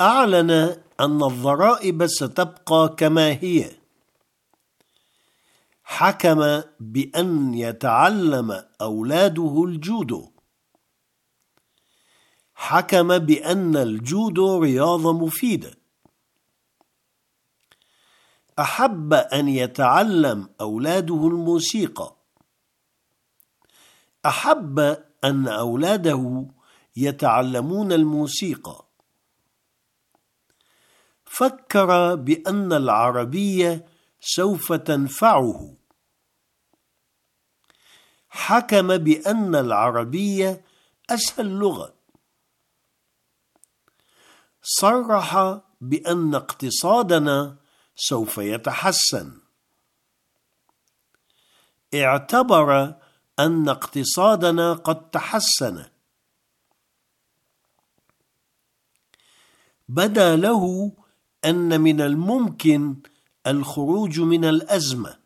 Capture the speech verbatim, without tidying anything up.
أعلن أن الضرائب ستبقى كما هي. حكم بأن يتعلم أولاده الجودو. حكم بأن الجودو رياضة مفيدة. أحب أن يتعلم أولاده الموسيقى. أحب أن أولاده يتعلمون الموسيقى. فكر بأن العربية سوف تنفعه. حكم بأن العربية أسهل لغة. صرح بأن اقتصادنا سوف يتحسن. اعتبر أن اقتصادنا قد تحسن. بدا له أن من الممكن الخروج من الأزمة.